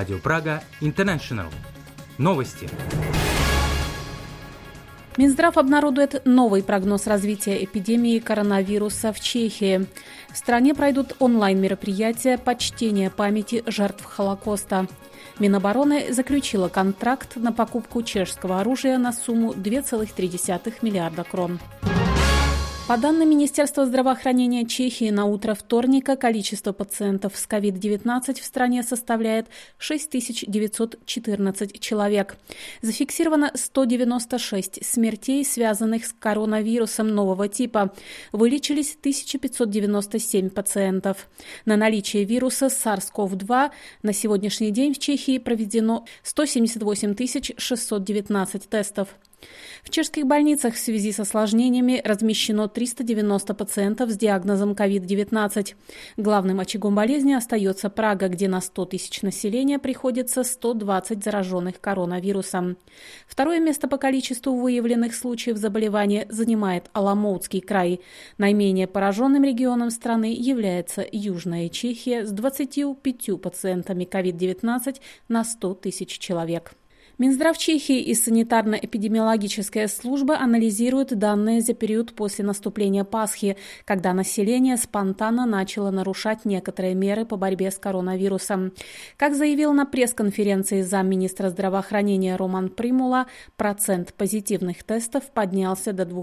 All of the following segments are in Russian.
Радио Прага Интернешнл. Новости. Минздрав обнародует новый прогноз развития эпидемии коронавируса в Чехии. В стране пройдут онлайн-мероприятия почтения памяти жертв Холокоста. Минобороны заключила контракт на покупку чешского оружия на сумму 2,3 миллиарда крон. По данным Министерства здравоохранения Чехии, на утро вторника количество пациентов с COVID-19 в стране составляет 6914 человек. Зафиксировано 196 смертей, связанных с коронавирусом нового типа. Вылечились 1597 пациентов. На наличие вируса SARS-CoV-2 на сегодняшний день в Чехии проведено 178 619 тестов. В чешских больницах в связи с осложнениями размещено 390 пациентов с диагнозом COVID-19. Главным очагом болезни остается Прага, где на 100 тысяч населения приходится 120 зараженных коронавирусом. Второе место по количеству выявленных случаев заболевания занимает Оломоутский край. Наименее пораженным регионом страны является Южная Чехия с 25 пациентами COVID-19 на 100 тысяч человек. Минздрав Чехии и санитарно-эпидемиологическая служба анализируют данные за период после наступления Пасхи, когда население спонтанно начало нарушать некоторые меры по борьбе с коронавирусом. Как заявил на пресс-конференции замминистра здравоохранения Роман Примула, процент позитивных тестов поднялся до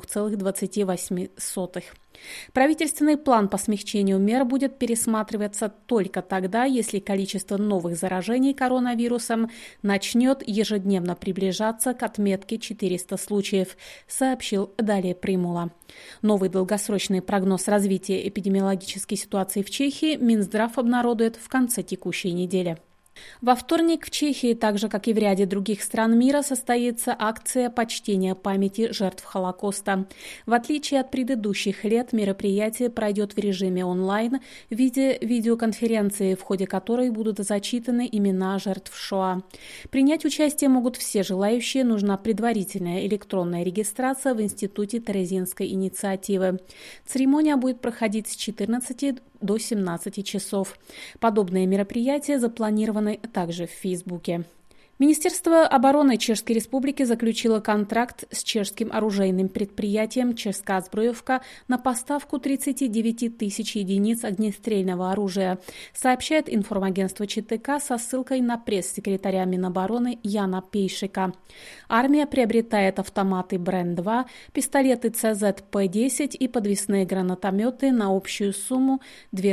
2,28%. Правительственный план по смягчению мер будет пересматриваться только тогда, если количество новых заражений коронавирусом начнет ежедневно приближаться к отметке 400 случаев, сообщил далее Примула. Новый долгосрочный прогноз развития эпидемиологической ситуации в Чехии Минздрав обнародует в конце текущей недели. Во вторник в Чехии, так же как и в ряде других стран мира, состоится акция почтения памяти жертв Холокоста. В отличие от предыдущих лет, мероприятие пройдет в режиме онлайн в виде видеоконференции, в ходе которой будут зачитаны имена жертв Шоа. Принять участие могут все желающие, нужна предварительная электронная регистрация в Институте Терезинской инициативы. Церемония будет проходить с 14 до 17 часов. Подобные мероприятия запланированы также в Фейсбуке. Министерство обороны Чешской Республики заключило контракт с чешским оружейным предприятием «Чешская сброевка» на поставку 39 тысяч единиц огнестрельного оружия, сообщает информагентство ЧТК со ссылкой на пресс-секретаря Минобороны Яна Пейшика. Армия приобретает автоматы Брен-2, пистолеты ЦЗ-П-10 и подвесные гранатометы на общую сумму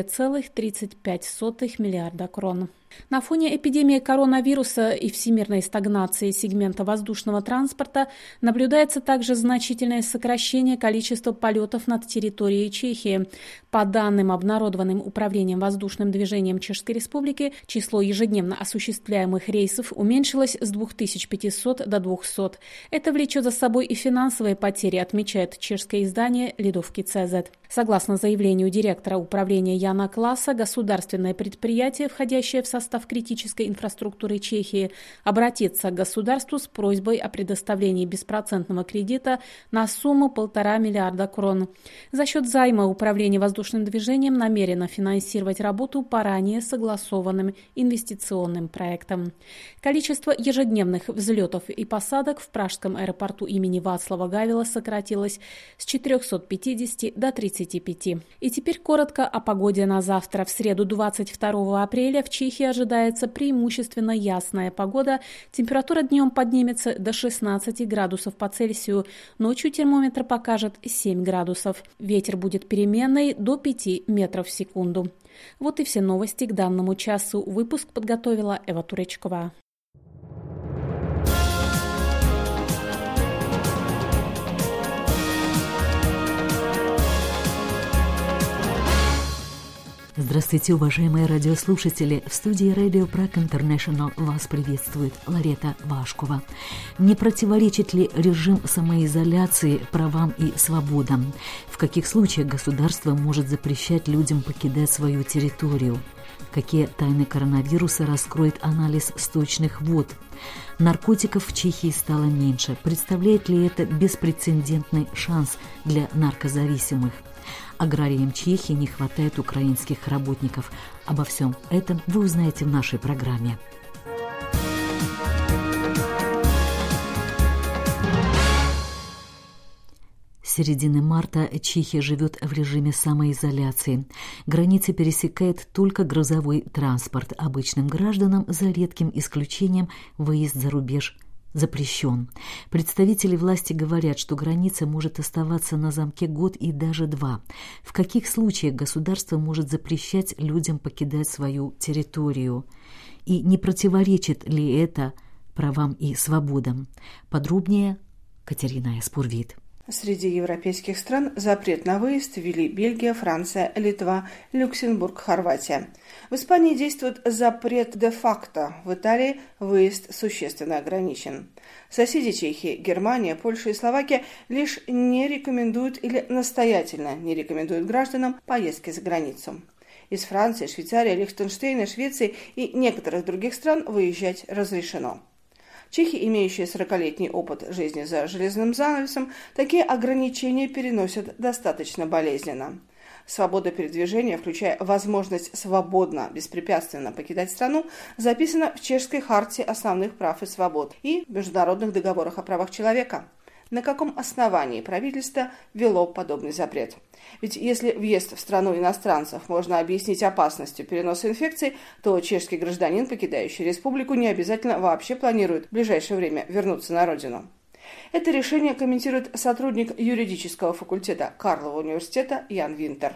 2,35 миллиарда крон. На фоне эпидемии коронавируса и всемирной стагнации сегмента воздушного транспорта наблюдается также значительное сокращение количества полетов над территорией Чехии. По данным, обнародованным Управлением воздушным движением Чешской Республики, число ежедневно осуществляемых рейсов уменьшилось с 2500 до 200. Это влечет за собой и финансовые потери, отмечает чешское издание «Ледовки ЦЗ». Согласно заявлению директора управления Яна Класа, государственное предприятие, входящее в состав критической инфраструктуры Чехии, обратится к государству с просьбой о предоставлении беспроцентного кредита на сумму 1,5 миллиарда крон. За счет займа Управление воздушным движением намерено финансировать работу по ранее согласованным инвестиционным проектам. Количество ежедневных взлетов и посадок в пражском аэропорту имени Václava Гавела сократилось с 450 до 35. И теперь коротко о погоде на завтра. В среду 22 апреля в Чехии ожидается преимущественно ясная погода. Температура днем поднимется до 16 градусов по Цельсию. Ночью термометр покажет 7 градусов. Ветер будет переменный до 5 метров в секунду. Вот и все новости к данному часу. Выпуск подготовила Эва Туречкова. Здравствуйте, уважаемые радиослушатели! В студии Радио Прага Интернешнл вас приветствует Ларета Вашкова. Не противоречит ли режим самоизоляции правам и свободам? В каких случаях государство может запрещать людям покидать свою территорию? Какие тайны коронавируса раскроет анализ сточных вод? Наркотиков в Чехии стало меньше. Представляет ли это беспрецедентный шанс для наркозависимых? Аграриям Чехии не хватает украинских работников. Обо всем этом вы узнаете в нашей программе. середины марта Чехия живет в режиме самоизоляции. Границы пересекает только грузовой транспорт. Обычным гражданам, за редким исключением, выезд за рубеж запрещен. Представители власти говорят, что граница может оставаться на замке год и даже 2. В каких случаях государство может запрещать людям покидать свою территорию? И не противоречит ли это правам и свободам? Подробнее Катерина Эспурвит. Среди европейских стран запрет на выезд ввели Бельгия, Франция, Литва, Люксембург, Хорватия. В Испании действует запрет де-факто, в Италии выезд существенно ограничен. Соседи Чехии, Германия, Польша и Словакия лишь не рекомендуют или настоятельно не рекомендуют гражданам поездки за границу. Из Франции, Швейцарии, Лихтенштейна, Швеции и некоторых других стран выезжать разрешено. Чехи, имеющие 40-летний опыт жизни за железным занавесом, такие ограничения переносят достаточно болезненно. Свобода передвижения, включая возможность свободно, беспрепятственно покидать страну, записана в Чешской хартии основных прав и свобод и в международных договорах о правах человека. На каком основании правительство ввело подобный запрет? Ведь если въезд в страну иностранцев можно объяснить опасностью переноса инфекции, то чешский гражданин, покидающий республику, не обязательно вообще планирует в ближайшее время вернуться на родину. Это решение комментирует сотрудник юридического факультета Karlova университета Jan Winter.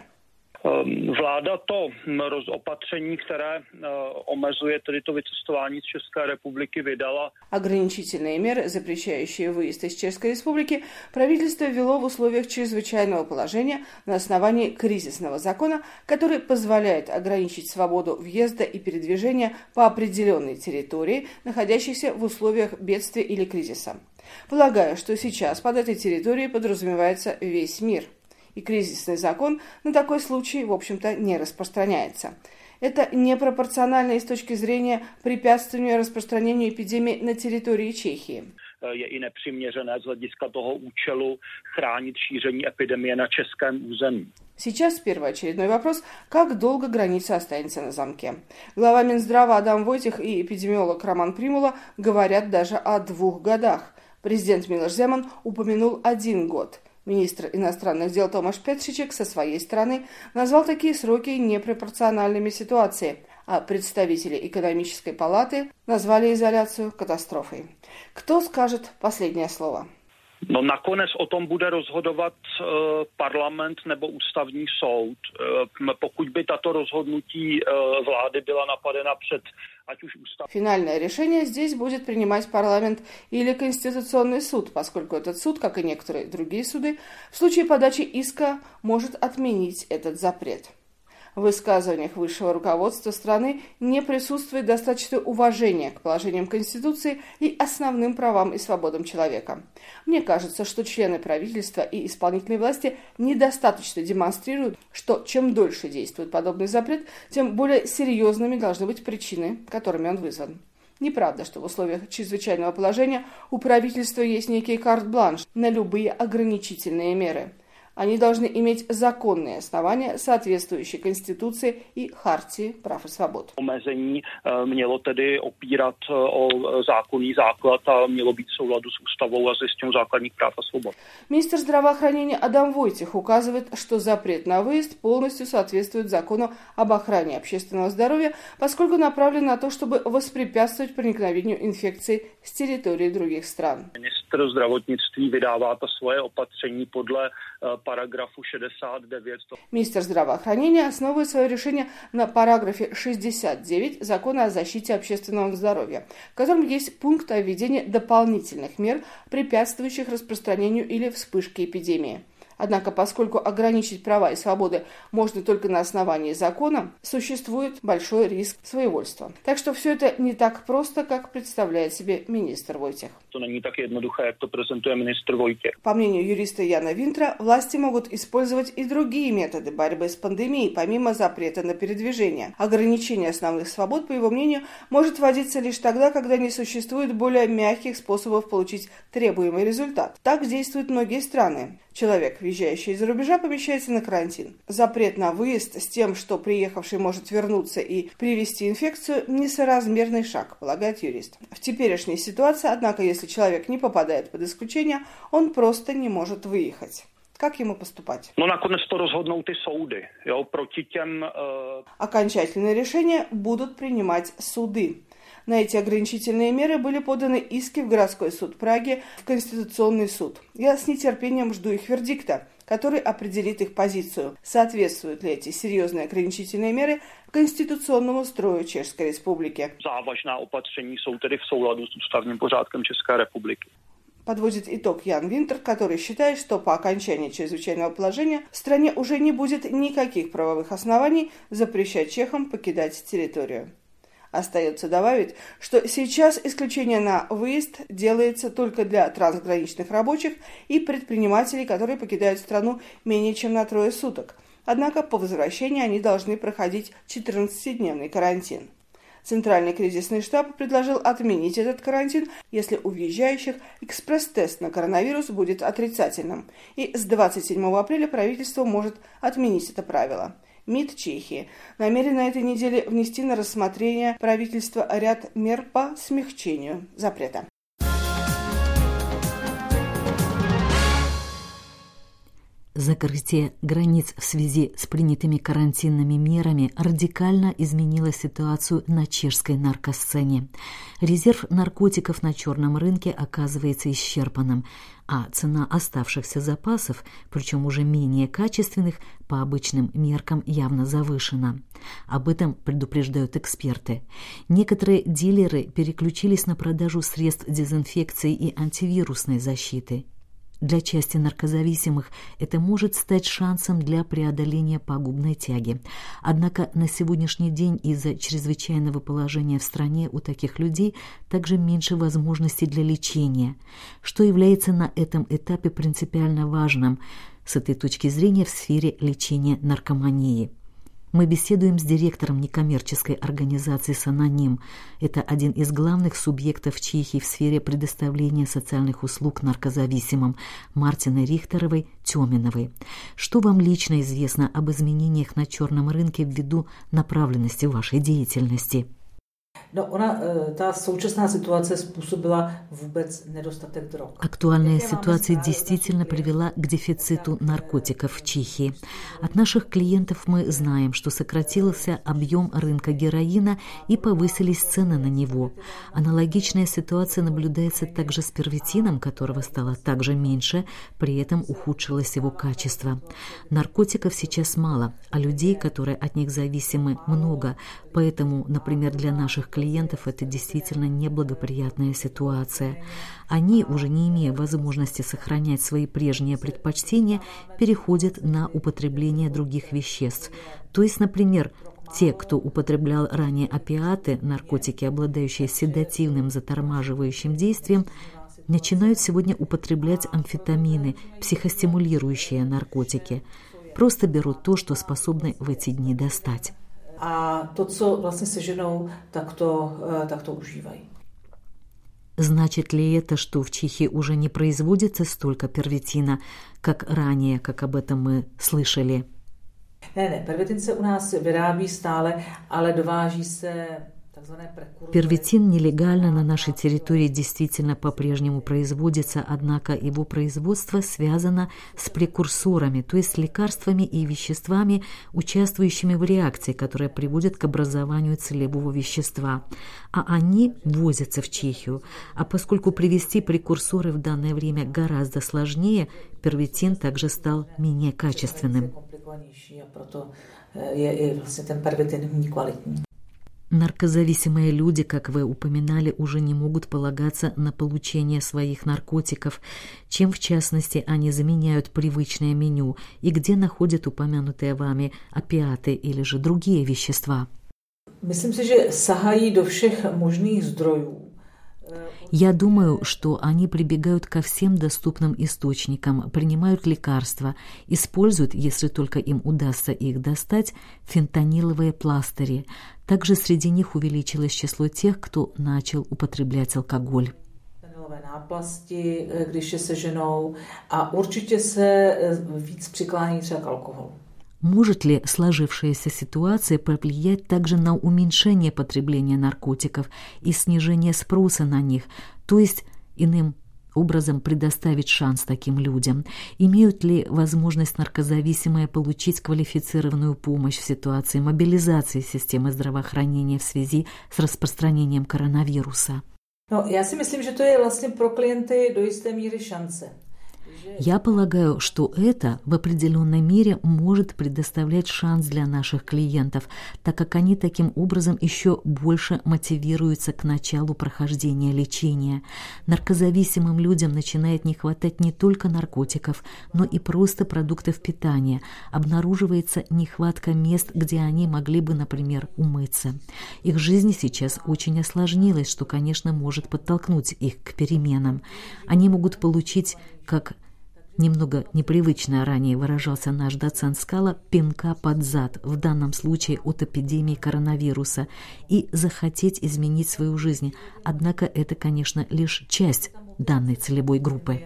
Vláda to opatření, které omezuje tedy to vycestování z České republiky, vydala. Ограничительные меры, запрещающие выезд из Чешской республики, правительство ввело в условиях чрезвычайного положения на основании кризисного закона, который позволяет ограничить свободу въезда и передвижения по определенной территории, находящейся в условиях бедствия или кризиса. Полагаю, что сейчас под этой территорией подразумевается весь мир. И кризисный закон на такой случай, в общем-то, не распространяется. Это непропорционально и с точки зрения препятствования распространению эпидемии на территории Чехии. Je i nepřiměřené z hlediska toho účelu chránit šíření epidemie na českém území. Сейчас первоочередной вопрос, как долго граница останется на замке. Глава Минздрава Адам Войтих и эпидемиолог Роман Примула говорят даже о 2 годах. Президент Милош Земан упомянул 1 год. Министр иностранных дел Томаш Петричек со своей стороны назвал такие сроки непропорциональными ситуации, а представители экономической палаты назвали изоляцию катастрофой. Кто скажет последнее слово? No nakonec o tom bude rozhodovat parlament nebo ústavní soud. Pokud by tato rozhodnutí vlády byla napadena před ať už ústav... Финальное решение здесь будет принимать парламент или Конституционный суд, поскольку этот суд, как и некоторые другие суды, в случае подачи иска может отменить этот запрет. В высказываниях высшего руководства страны не присутствует достаточное уважение к положениям Конституции и основным правам и свободам человека. Мне кажется, что члены правительства и исполнительной власти недостаточно демонстрируют, что чем дольше действует подобный запрет, тем более серьезными должны быть причины, которыми он вызван. Неправда, что в условиях чрезвычайного положения у правительства есть некий карт-бланш на любые ограничительные меры. Они должны иметь законные основания, соответствующие Конституции и Хартии прав и свобод. Omezení mělo tedy opírat o zákonný základ a mělo být v souladu s ústavou a s listinou základních práv a svobod. Министр здравоохранения Адам Войтих указывает, что запрет на выезд полностью соответствует закону об охране общественного здоровья, поскольку направлен на то, чтобы воспрепятствовать проникновению инфекции с территории других стран. Ministr zdravotnictví vydává to svoje opatření podle параграфу 69. Министр здравоохранения основывает свое решение на параграфе 69 Закона о защите общественного здоровья, в котором есть пункт о введении дополнительных мер, препятствующих распространению или вспышке эпидемии. Однако, поскольку ограничить права и свободы можно только на основании закона, существует большой риск своевольства. Так что все это не так просто, как представляет себе министр Войтих. To není tak jednoduché, jak to prezentuje ministr Vojtěch. По мнению юриста Яна Винтера, власти могут использовать и другие методы борьбы с пандемией, помимо запрета на передвижение. Ограничение основных свобод, по его мнению, может вводиться лишь тогда, когда не существует более мягких способов получить требуемый результат. Так действуют многие страны. Человек, въезжающий из-за рубежа, помещается на карантин. Запрет на выезд с тем, что приехавший может вернуться и привести инфекцию, несоразмерный шаг, полагает юрист. В теперешней ситуации, однако, если человек не попадает под исключение, он просто не может выехать. Как ему поступать? Nakonec to rozhodnou ty soudy. Proti těm... Окончательное решение будут принимать суды. На эти ограничительные меры были поданы иски в городской суд Праги, в Конституционный суд. Я с нетерпением жду их вердикта, который определит их позицию. Соответствуют ли эти серьезные ограничительные меры конституционному строю Чешской Республики? Závažná opatření jsou tedy v souladu s ústavním pořádkem České republiky. Подводит итог Ян Винтер, который считает, что по окончании чрезвычайного положения в стране уже не будет никаких правовых оснований запрещать чехам покидать территорию. Остается добавить, что сейчас исключение на выезд делается только для трансграничных рабочих и предпринимателей, которые покидают страну менее чем на 3 суток. Однако по возвращении они должны проходить 14-дневный карантин. Центральный кризисный штаб предложил отменить этот карантин, если у въезжающих экспресс-тест на коронавирус будет отрицательным. И с 27 апреля правительство может отменить это правило. МИД Чехии намерен на этой неделе внести на рассмотрение правительства ряд мер по смягчению запрета. Закрытие границ в связи с принятыми карантинными мерами радикально изменило ситуацию на чешской наркосцене. Резерв наркотиков на черном рынке оказывается исчерпанным, а цена оставшихся запасов, причем уже менее качественных, по обычным меркам явно завышена. Об этом предупреждают эксперты. Некоторые дилеры переключились на продажу средств дезинфекции и антивирусной защиты. Для части наркозависимых это может стать шансом для преодоления пагубной тяги. Однако на сегодняшний день из-за чрезвычайного положения в стране у таких людей также меньше возможностей для лечения, что является на этом этапе принципиально важным с этой точки зрения в сфере лечения наркомании. Мы беседуем с директором некоммерческой организации «Саноним». Это один из главных субъектов Чехии в сфере предоставления социальных услуг наркозависимым, Мартиной Рихтеровой-Тёминовой. Что вам лично известно об изменениях на черном рынке ввиду направленности вашей деятельности? Ta současná situace způsobila vůbec nedostatek drog. Актуальная ситуация действительно привела к дефициту наркотиков в Чехии. От наших клиентов мы знаем, что сократился объем рынка героина и повысились цены на него. Аналогичная ситуация наблюдается также с первитином, которого стало также меньше, при этом ухудшилось его качество. Наркотиков сейчас мало, а людей, которые от них зависимы, много. Поэтому, например, для наших клиентов это действительно неблагоприятная ситуация. Они, уже не имея возможности сохранять свои прежние предпочтения, переходят на употребление других веществ. То есть, например, те, кто употреблял ранее опиаты, наркотики, обладающие седативным затормаживающим действием, начинают сегодня употреблять амфетамины, психостимулирующие наркотики. Просто берут то, что способны в эти дни достать. A to, co vlastně seženou, tak to užívají. Значит ли это, что в Чехии уже не производится столько первитина, как ранее, как об этом мы слышали? Ne, pervitin se u nás vyrábí stále, ale dováží se takzvané prekurzory. Первитин нелегально на нашей территории действительно по-прежнему производится, однако его производство связано с прекурсорами, то есть лекарствами и веществами, участвующими в реакции, которая приводит к образованию целевого вещества. А они ввозятся в Чехию. А поскольку привезти прекурсоры в данное время гораздо сложнее, первитин также стал менее качественным. Наркозависимые люди, как вы упоминали, уже не могут полагаться на получение своих наркотиков, чем в частности они заменяют привычное меню и где находят упомянутые вами опиаты или же другие вещества. Myslím si, že sahají do všech možných zdrojů. Я думаю, что они прибегают ко всем доступным источникам, принимают лекарства, используют, если только им удастся их достать, фентаниловые пластыри. Также среди них увеличилось число тех, кто начал употреблять алкоголь. Náplasti, když je seženou, a určitě se víc přiklání třeba k alkoholu. Может ли сложившаяся ситуация повлиять также на уменьшение потребления наркотиков и снижение спроса на них, то есть, иным образом предоставить шанс таким людям? Имеют ли возможность наркозависимые получить квалифицированную помощь в ситуации мобилизации системы здравоохранения в связи с распространением коронавируса? Já si myslím, že to je vlastně pro klienty do jisté míry šance. Я полагаю, что это в определенной мере может предоставлять шанс для наших клиентов, так как они таким образом еще больше мотивируются к началу прохождения лечения. Наркозависимым людям начинает не хватать не только наркотиков, но и просто продуктов питания. Обнаруживается нехватка мест, где они могли бы, например, умыться. Их жизнь сейчас очень осложнилась, что, конечно, может подтолкнуть их к переменам. Они могут получить, как немного непривычно ранее выражался наш доцент Скала, пинка под зад, в данном случае от эпидемии коронавируса, и захотеть изменить свою жизнь. Однако это, конечно, лишь часть данной целевой группы.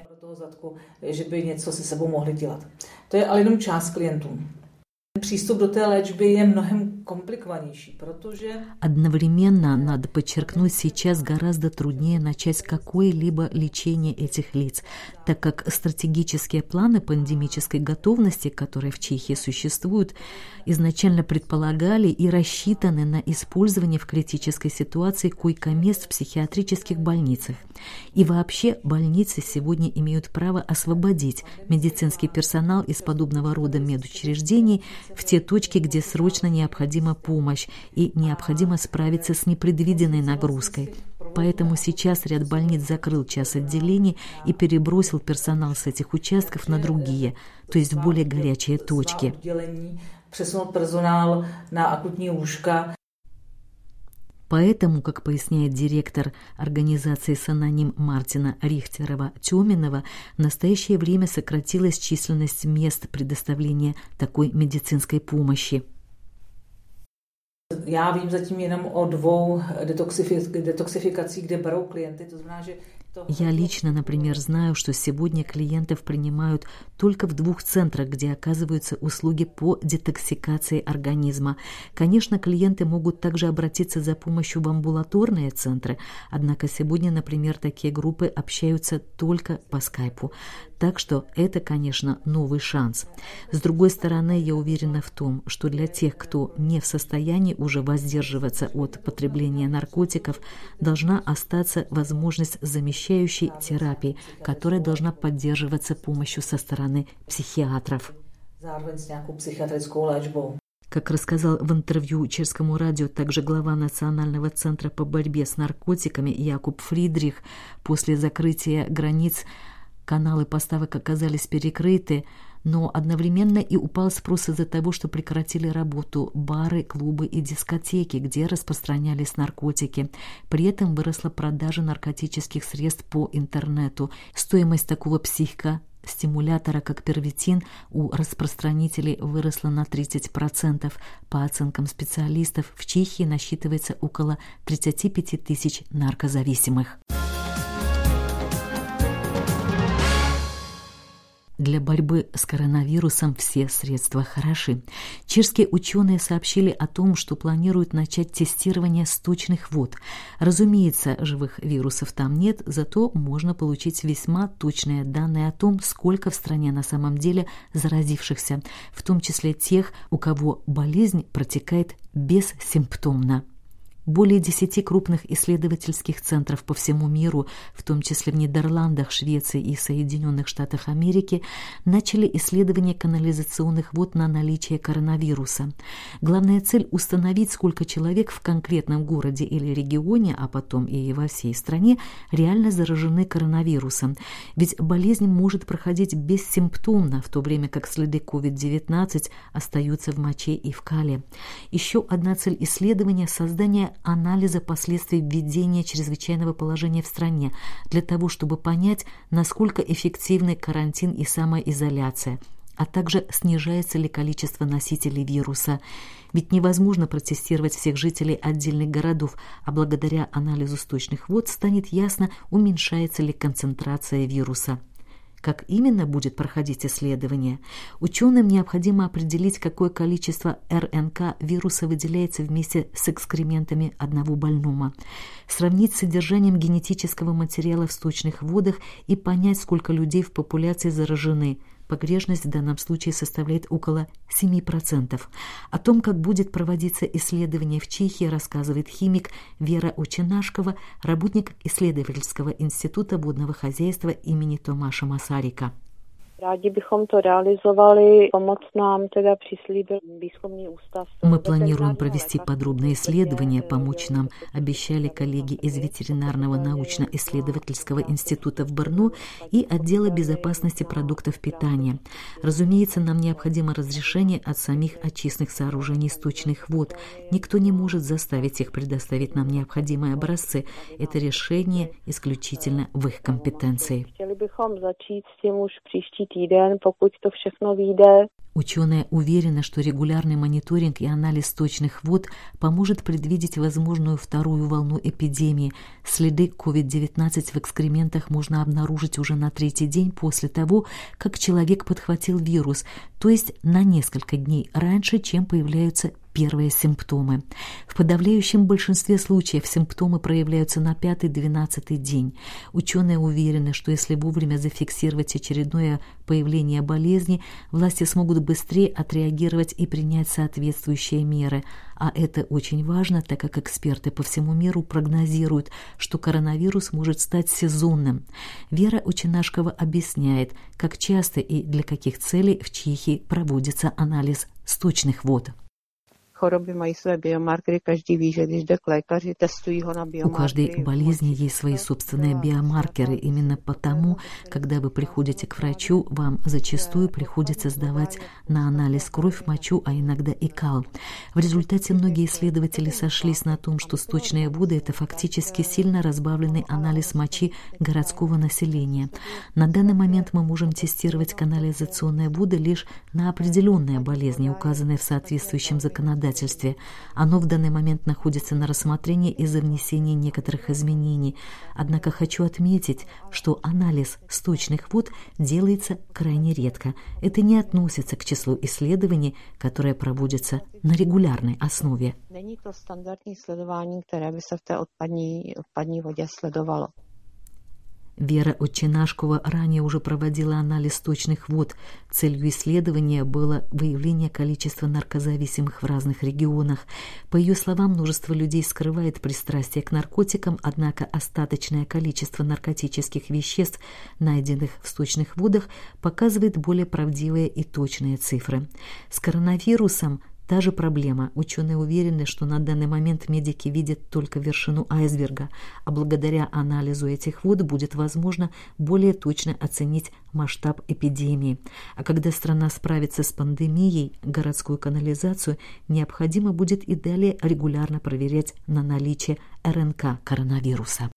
To je ale jenom část klientů. Přístup do té léčby je mnohem komplikovanější, protože... Одновременно, надо подчеркнуть, сейчас гораздо труднее начать какое-либо лечение этих лиц, так как стратегические планы пандемической готовности, которые в Чехии существуют, изначально предполагали и рассчитаны на использование в критической ситуации койко-мест в психиатрических больницах. И вообще больницы сегодня имеют право освободить медицинский персонал из подобного рода медучреждений в те точки, где срочно необходима помощь и необходимо справиться с непредвиденной нагрузкой. Поэтому сейчас ряд больниц закрыл часть отделений и перебросил персонал с этих участков на другие, то есть в более горячие точки. Přesunout personál na akutní lůžka. Поэтому, как поясняет директор организации «Саноним» Мартина Рихтерова-Тёминова, в настоящее время сократилась численность мест предоставления такой медицинской помощи. Já vím zatím jenom o 2 detoxifikacích, kde berou klienty, to znamená, že Я лично, например, знаю, что сегодня клиентов принимают только в 2 центрах, где оказываются услуги по детоксикации организма. Конечно, клиенты могут также обратиться за помощью в амбулаторные центры, однако сегодня, например, такие группы общаются только по скайпу. Так что это, конечно, новый шанс. С другой стороны, я уверена в том, что для тех, кто не в состоянии уже воздерживаться от потребления наркотиков, должна остаться возможность замещающей терапии, которая должна поддерживаться помощью со стороны психиатров. Как рассказал в интервью Чешскому радио также глава Национального центра по борьбе с наркотиками Якуб Фридрих, после закрытия границ каналы поставок оказались перекрыты, но одновременно и упал спрос из-за того, что прекратили работу бары, клубы и дискотеки, где распространялись наркотики. При этом выросла продажа наркотических средств по интернету. Стоимость такого психостимулятора, как первитин, у распространителей выросла на 30%. По оценкам специалистов, в Чехии насчитывается около 35 тысяч наркозависимых. Для борьбы с коронавирусом все средства хороши. Чешские ученые сообщили о том, что планируют начать тестирование сточных вод. Разумеется, живых вирусов там нет, зато можно получить весьма точные данные о том, сколько в стране на самом деле заразившихся, в том числе тех, у кого болезнь протекает бессимптомно. Более 10 крупных исследовательских центров по всему миру, в том числе в Нидерландах, Швеции и Соединенных Штатах Америки, начали исследование канализационных вод на наличие коронавируса. Главная цель – установить, сколько человек в конкретном городе или регионе, а потом и во всей стране, реально заражены коронавирусом. Ведь болезнь может проходить бессимптомно, в то время как следы COVID-19 остаются в моче и в кале. Еще одна цель исследования – создание анализа последствий введения чрезвычайного положения в стране для того, чтобы понять, насколько эффективны карантин и самоизоляция, а также снижается ли количество носителей вируса. Ведь невозможно протестировать всех жителей отдельных городов, а благодаря анализу сточных вод станет ясно, уменьшается ли концентрация вируса. Как именно будет проходить исследование? Ученым необходимо определить, какое количество РНК вируса выделяется вместе с экскрементами одного больного, сравнить с содержанием генетического материала в сточных водах и понять, сколько людей в популяции заражены. Погрешность в данном случае составляет около 7%. О том, как будет проводиться исследование в Чехии, рассказывает химик Вера Учинашкова, работник исследовательского института водного хозяйства имени Томаша Масарика. Rádi bychom to realizovali, pomoc nám teda přislíbil výzkumný ústav. Мы планируем провести подробное исследование, помочь нам обещали коллеги из ветеринарного научно-исследовательского института в Брно и отдела безопасности продуктов питания. Разумеется, нам необходимо разрешение от самих очистных сооружений сточных вод. Никто не может заставить их предоставить нам необходимые образцы. Это решение исключительно в их компетенции. Chtěli bychom začít s tím už příští týden, pokud to všechno vyjde. Ученые уверены, что регулярный мониторинг и анализ сточных вод поможет предвидеть возможную вторую волну эпидемии. Следы COVID-19 в экскрементах можно обнаружить уже на 3-й день после того, как человек подхватил вирус, то есть на несколько дней раньше, чем появляются первые симптомы. В подавляющем большинстве случаев симптомы проявляются на 5-12 день. Ученые уверены, что если вовремя зафиксировать очередное появление болезни, власти смогут быстрее отреагировать и принять соответствующие меры. А это очень важно, так как эксперты по всему миру прогнозируют, что коронавирус может стать сезонным. Вера Учинашкова объясняет, как часто и для каких целей в Чехии проводится анализ сточных вод. Choroby mají své biomarkery, každý ví, že když jde k lékaři, testují ho na biomarkery. У каждой болезни есть свои собственные биомаркеры. Именно потому, когда вы приходите к врачу, вам зачастую приходится сдавать на анализ кровь, мочу, а иногда и кал. В результате многие исследователи сошлись на том, что сточные воды – это фактически сильно разбавленный анализ мочи городского населения. На данный момент мы можем тестировать канализационные воды лишь на определенные болезни, указанные в соответствующем законодательстве. Оно в данный момент находится на рассмотрении из-за внесения некоторых изменений. Однако хочу отметить, что анализ сточных вод делается крайне редко. Это не относится к числу исследований, которые проводятся на регулярной основе. Není to standardní sledování, které by se v té odpadní vodě sledovalo. Вера Учинашкова ранее уже проводила анализ сточных вод. Целью исследования было выявление количества наркозависимых в разных регионах. По ее словам, множество людей скрывает пристрастие к наркотикам, однако остаточное количество наркотических веществ, найденных в сточных водах, показывает более правдивые и точные цифры. С коронавирусом та же проблема. Ученые уверены, что на данный момент медики видят только вершину айсберга, а благодаря анализу этих вод будет возможно более точно оценить масштаб эпидемии. А когда страна справится с пандемией, городскую канализацию необходимо будет и далее регулярно проверять на наличие РНК коронавируса.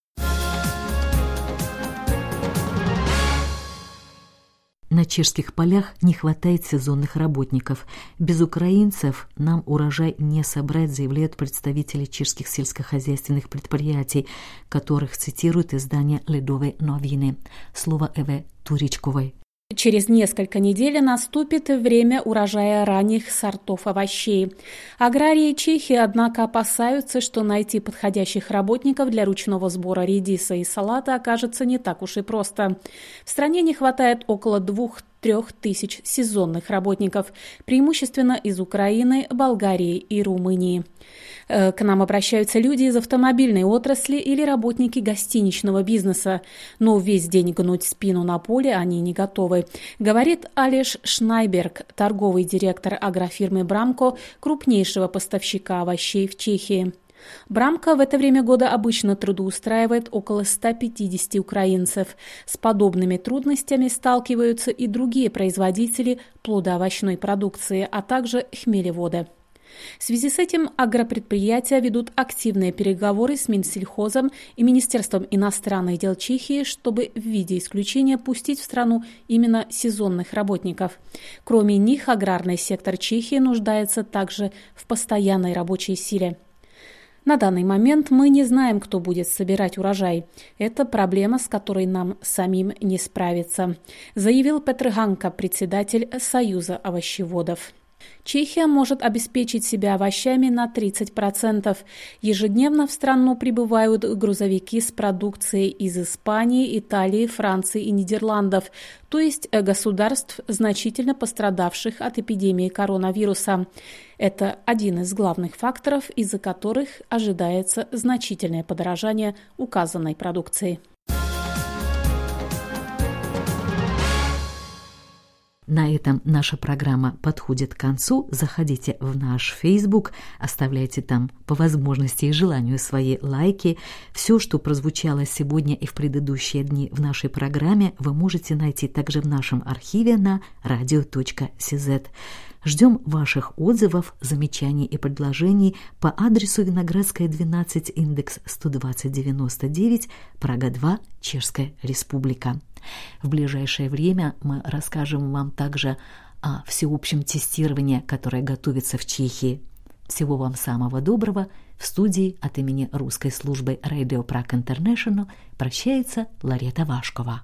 На чешских полях не хватает сезонных работников. Без украинцев нам урожай не собрать, заявляют представители чешских сельскохозяйственных предприятий, которых цитирует издание «Ледовые новины». Слово Эве Туричковой. Через несколько недель наступит время урожая ранних сортов овощей. Аграрии Чехии, однако, опасаются, что найти подходящих работников для ручного сбора редиса и салата окажется не так уж и просто. В стране не хватает около 2-3 тысяч сезонных работников, преимущественно из Украины, Болгарии и Румынии. К нам обращаются люди из автомобильной отрасли или работники гостиничного бизнеса, но весь день гнуть спину на поле они не готовы, говорит Алеш Шнайберг, торговый директор агрофирмы «Брамко», крупнейшего поставщика овощей в Чехии. «Брамко» в это время года обычно трудоустраивает около 150 украинцев. С подобными трудностями сталкиваются и другие производители плодоовощной продукции, а также хмелеводы. В связи с этим агропредприятия ведут активные переговоры с Минсельхозом и Министерством иностранных дел Чехии, чтобы в виде исключения пустить в страну именно сезонных работников. Кроме них, аграрный сектор Чехии нуждается также в постоянной рабочей силе. На данный момент мы не знаем, кто будет собирать урожай. Это проблема, с которой нам самим не справиться, заявил Петр Ганка, председатель Союза овощеводов. Чехия может обеспечить себя овощами на 30%. Ежедневно в страну прибывают грузовики с продукцией из Испании, Италии, Франции и Нидерландов, то есть государств, значительно пострадавших от эпидемии коронавируса. Это один из главных факторов, из-за которых ожидается значительное подорожание указанной продукции. На этом наша программа подходит к концу. Заходите в наш Facebook, оставляйте там по возможности и желанию свои лайки. Все, что прозвучало сегодня и в предыдущие дни в нашей программе, вы можете найти также в нашем архиве на radio.cz. Ждем ваших отзывов, замечаний и предложений по адресу Виноградская, 12, индекс 12099, Прага 2, Чешская Республика. В ближайшее время мы расскажем вам также о всеобщем тестировании, которое готовится в Чехии. Всего вам самого доброго. В студии от имени русской службы Radio Prague International прощается Ларета Вашкова.